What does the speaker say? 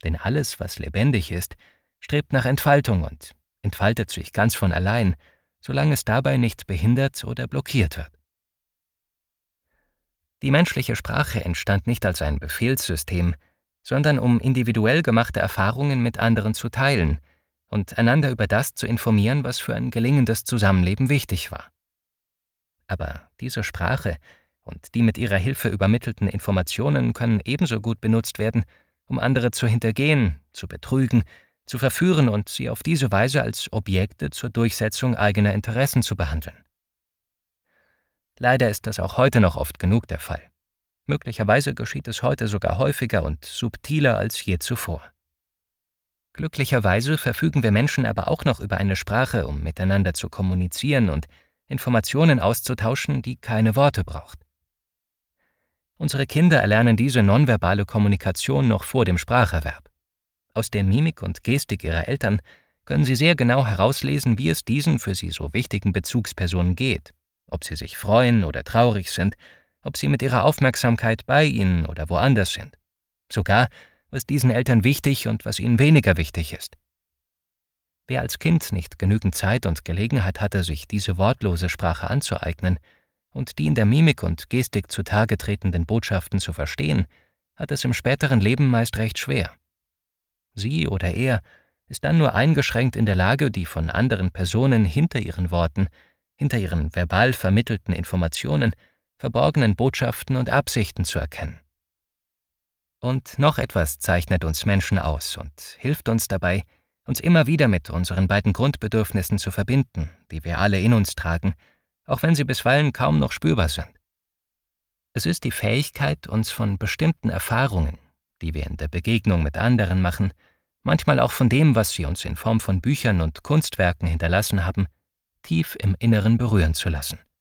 Denn alles, was lebendig ist, strebt nach Entfaltung und entfaltet sich ganz von allein, solange es dabei nicht behindert oder blockiert wird. Die menschliche Sprache entstand nicht als ein Befehlssystem, sondern um individuell gemachte Erfahrungen mit anderen zu teilen und einander über das zu informieren, was für ein gelingendes Zusammenleben wichtig war. Aber diese Sprache und die mit ihrer Hilfe übermittelten Informationen können ebenso gut benutzt werden, um andere zu hintergehen, zu betrügen, zu verführen und sie auf diese Weise als Objekte zur Durchsetzung eigener Interessen zu behandeln. Leider ist das auch heute noch oft genug der Fall. Möglicherweise geschieht es heute sogar häufiger und subtiler als je zuvor. Glücklicherweise verfügen wir Menschen aber auch noch über eine Sprache, um miteinander zu kommunizieren und Informationen auszutauschen, die keine Worte braucht. Unsere Kinder erlernen diese nonverbale Kommunikation noch vor dem Spracherwerb. Aus der Mimik und Gestik ihrer Eltern können sie sehr genau herauslesen, wie es diesen für sie so wichtigen Bezugspersonen geht, ob sie sich freuen oder traurig sind, ob sie mit ihrer Aufmerksamkeit bei ihnen oder woanders sind. Sogar, was diesen Eltern wichtig und was ihnen weniger wichtig ist. Wer als Kind nicht genügend Zeit und Gelegenheit hatte, sich diese wortlose Sprache anzueignen und die in der Mimik und Gestik zutage tretenden Botschaften zu verstehen, hat es im späteren Leben meist recht schwer. Sie oder er ist dann nur eingeschränkt in der Lage, die von anderen Personen hinter ihren Worten, hinter ihren verbal vermittelten Informationen, verborgenen Botschaften und Absichten zu erkennen. Und noch etwas zeichnet uns Menschen aus und hilft uns dabei, uns immer wieder mit unseren beiden Grundbedürfnissen zu verbinden, die wir alle in uns tragen, auch wenn sie bisweilen kaum noch spürbar sind. Es ist die Fähigkeit, uns von bestimmten Erfahrungen, die wir in der Begegnung mit anderen machen, manchmal auch von dem, was sie uns in Form von Büchern und Kunstwerken hinterlassen haben, tief im Inneren berühren zu lassen.